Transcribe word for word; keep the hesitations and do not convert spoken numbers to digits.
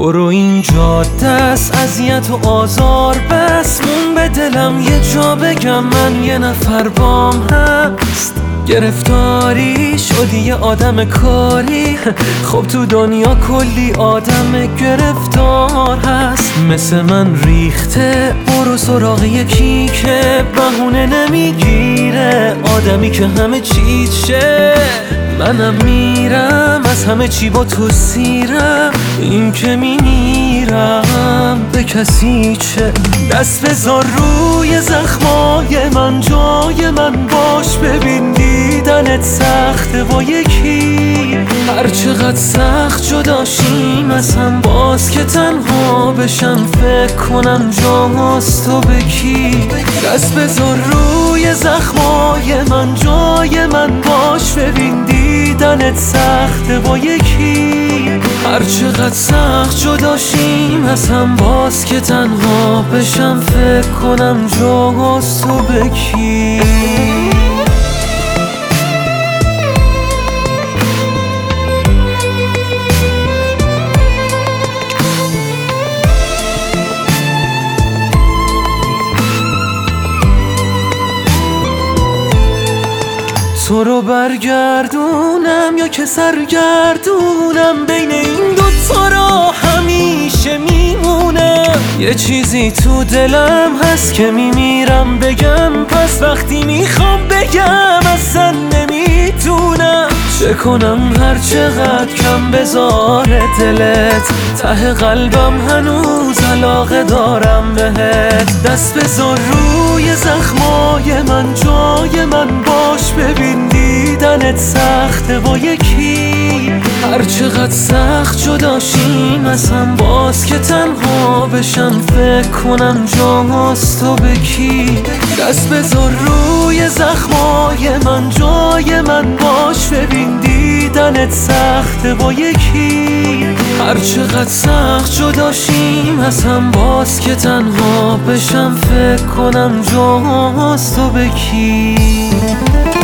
برو این جاده است اذیت و آزار بس، مون به دلم یه جا بگم من یه نفر بام هست. گرفتاری شدی یه آدم کاری، خب تو دنیا کلی آدم گرفتار هست. مثل من ریخته برو سراغ یکی که بهونه نمیگیره، آدمی که همه چیزشه. منم میرم از همه چی با تو سیرم، این که میمیرم به کسی چه. دست بذار روی زخمای من، جای من باش، ببین دیدنت سخته با یکی. هر چقدر سخت جداشیم از هم، باز که تنها بشم فکر کنم جاست تو به کی. دست بذار روی زخمای من، جای من باش، ببین دیدنت سخته با یکی. هر چقدر سخت جداشیم از هم، باز که تنها بشم فکر کنم جاست تو به کی. تو رو برگردونم یا که سرگردونم، بین این دوتا را همیشه میمونم. یه چیزی تو دلم هست که میمیرم بگم، پس وقتی میخوام بگم اصلا نمیتونم. چه کنم هر چقدر کم بذاره دلت، ته قلبم هنوز علاقه دارم بهت. دست بذار روی زخمای من، جای من باش، ببین دیدنت سخته با یکی. هر چقدر سخت جداشیم از هم، باز که تنها بشم فکر کنم جاست تو به کی. دست بذار روی زخمای من، جای من باش، ببین دیدنت سخته با یکی. هر چقدر سخت جداشیم از هم، باز که تنها بشم فکر کنم جاست تو به کی.